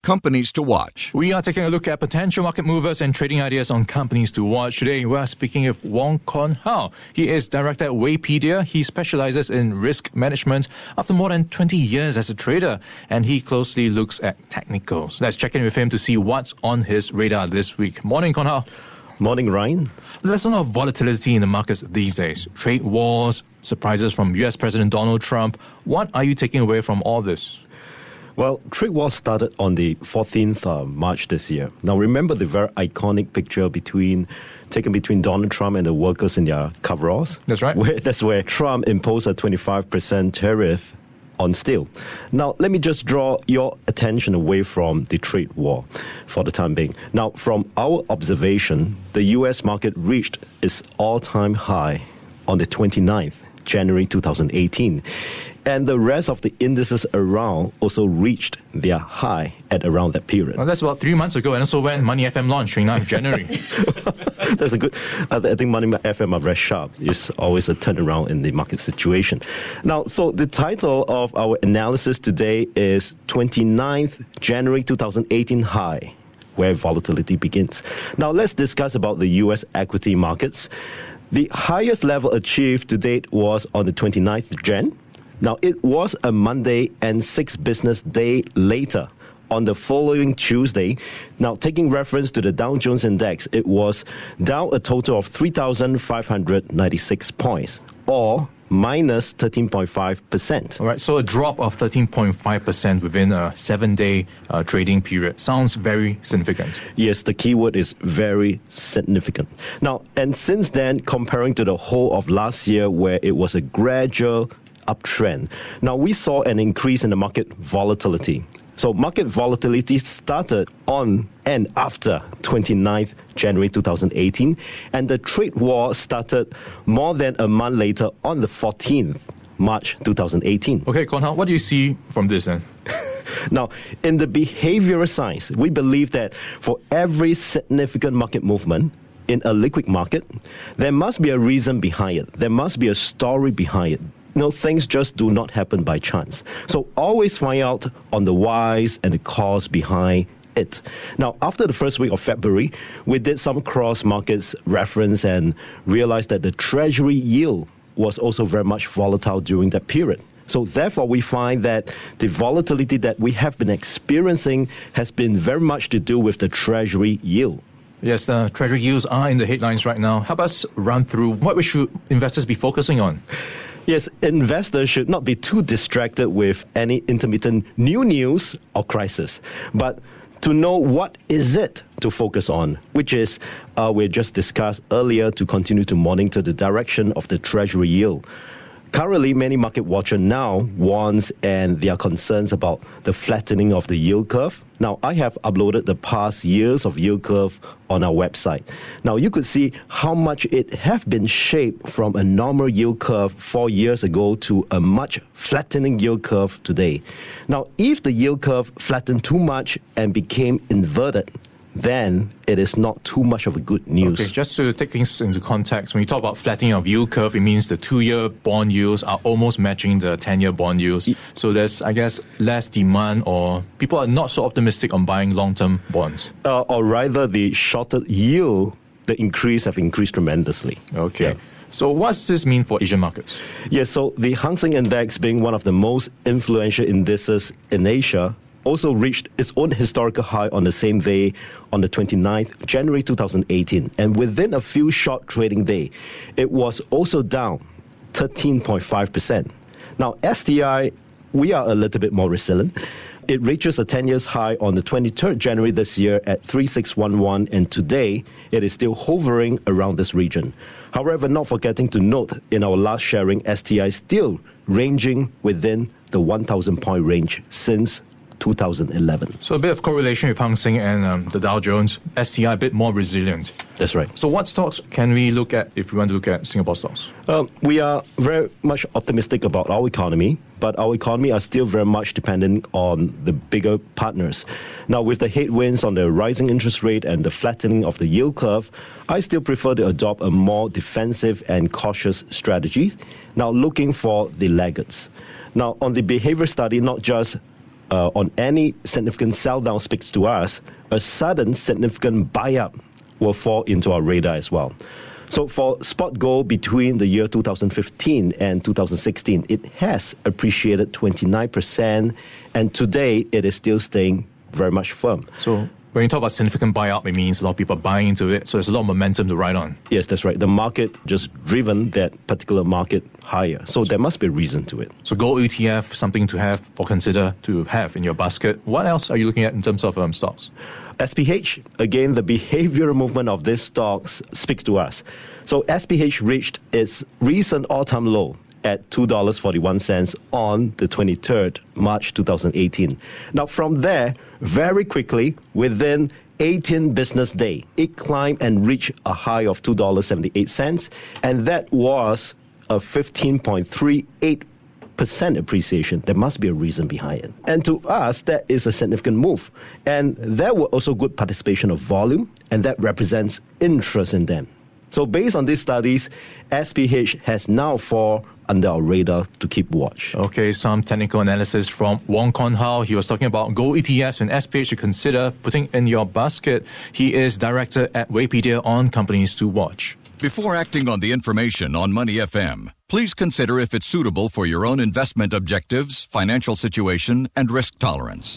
Companies to watch. We are taking a look at potential market movers and trading ideas on companies to watch. Today, we are speaking with Wong Kon Hao. He is director at Waypedia. He specializes in risk management after more than 20 years as a trader, and he closely looks at technicals. Let's check in with him to see what's on his radar this week. Morning, Kon Hao. Morning, Ryan. There's a lot of volatility in the markets these days. Trade wars, surprises from US President Donald Trump. What are you taking away from all this? Well, trade war started on the 14th of March this year. Now, remember the very iconic picture taken between Donald Trump and the workers in their coveralls? That's right. That's where Trump imposed a 25% tariff on steel. Now, let me just draw your attention away from the trade war for the time being. Now, from our observation, the U.S. market reached its all-time high on the 29th, January 2018. And the rest of the indices around also reached their high at around that period. Well, that's about 3 months ago, and also when Money FM launched, 29th January. That's a good... I think Money FM are very sharp. It's always a turnaround in the market situation. Now, so the title of our analysis today is 29th January 2018 high, where volatility begins. Now, let's discuss about the U.S. equity markets. The highest level achieved to date was on the 29th Jan. Now, it was a Monday and 6 business day later on the following Tuesday. Now, taking reference to the Dow Jones Index, it was down a total of 3,596 points, or minus 13.5%. All right, so a drop of 13.5% within a 7-day trading period. Sounds very significant. Yes, the keyword is very significant. Now, and since then, comparing to the whole of last year, where it was a gradual uptrend. Now, we saw an increase in the market volatility. So market volatility started on and after 29th January 2018, and the trade war started more than a month later on the 14th March 2018. Okay, Kon Hao, what do you see from this then? Now, in the behavioral science, we believe that for every significant market movement in a liquid market, there must be a reason behind it. There must be a story behind it. No, things just do not happen by chance. So always find out on the whys and the cause behind it. Now, after the first week of February, we did some cross-markets reference and realized that the Treasury yield was also very much volatile during that period. So therefore, we find that the volatility that we have been experiencing has been very much to do with the Treasury yield. Yes, Treasury yields are in the headlines right now. Help us run through what should investors be focusing on? Yes, investors should not be too distracted with any intermittent new news or crisis, but to know what is it to focus on, which is, we just discussed earlier, to continue to monitor the direction of the Treasury yield. Currently, many market watchers now warns and their concerns about the flattening of the yield curve. Now, I have uploaded the past years of yield curve on our website. Now, you could see how much it have been shaped from a normal yield curve 4 years ago to a much flattening yield curve today. Now, if the yield curve flattened too much and became inverted, then it is not too much of a good news. Okay, just to take things into context, when you talk about flattening of yield curve, it means the 2-year bond yields are almost matching the 10-year bond yields. So there's, I guess, less demand, or people are not so optimistic on buying long-term bonds. Or rather, the shorter yield, the increase have increased tremendously. Okay. Yeah. So what's this mean for Asian markets? Yes, so the Hang Seng Index, being one of the most influential indices in Asia, also reached its own historical high on the same day, on the 29th January 2018. And within a few short trading days, it was also down 13.5%. Now, STI, we are a little bit more resilient. It reaches a 10 years high on the 23rd January this year at 3611, and today it is still hovering around this region. However, not forgetting to note in our last sharing, STI still ranging within the 1,000 point range since 2011. So a bit of correlation with Hang Seng and the Dow Jones. STI a bit more resilient. That's right. So what stocks can we look at if we want to look at Singapore stocks? We are very much optimistic about our economy, but our economy are still very much dependent on the bigger partners. Now, with the headwinds on the rising interest rate and the flattening of the yield curve, I still prefer to adopt a more defensive and cautious strategy. Now, looking for the laggards. Now, on the behavior study, not just on any significant sell down speaks to us, a sudden significant buy up will fall into our radar as well. So for spot gold between the year 2015 and 2016, it has appreciated 29%, and today it is still staying very much firm. So when you talk about significant buy-up, it means a lot of people are buying into it, so there's a lot of momentum to ride on. Yes, that's right. The market just driven that particular market higher. So there must be a reason to it. So gold ETF, something to have or consider to have in your basket. What else are you looking at in terms of stocks? SPH, again, the behavioral movement of these stocks speaks to us. So SPH reached its recent all-time low at $2.41 on the 23rd March 2018. Now, from there, very quickly, within 18 business days, it climbed and reached a high of $2.78, and that was a 15.38% appreciation. There must be a reason behind it. And to us, that is a significant move. And there were also good participation of volume, and that represents interest in them. So based on these studies, SPH has now fallen under our radar to keep watch. Okay, some technical analysis from Wong Kon Hao. He was talking about gold ETFs and SPH to consider putting in your basket. He is director at Wikipedia on companies to watch. Before acting on the information on Money FM, please consider if it's suitable for your own investment objectives, financial situation, and risk tolerance.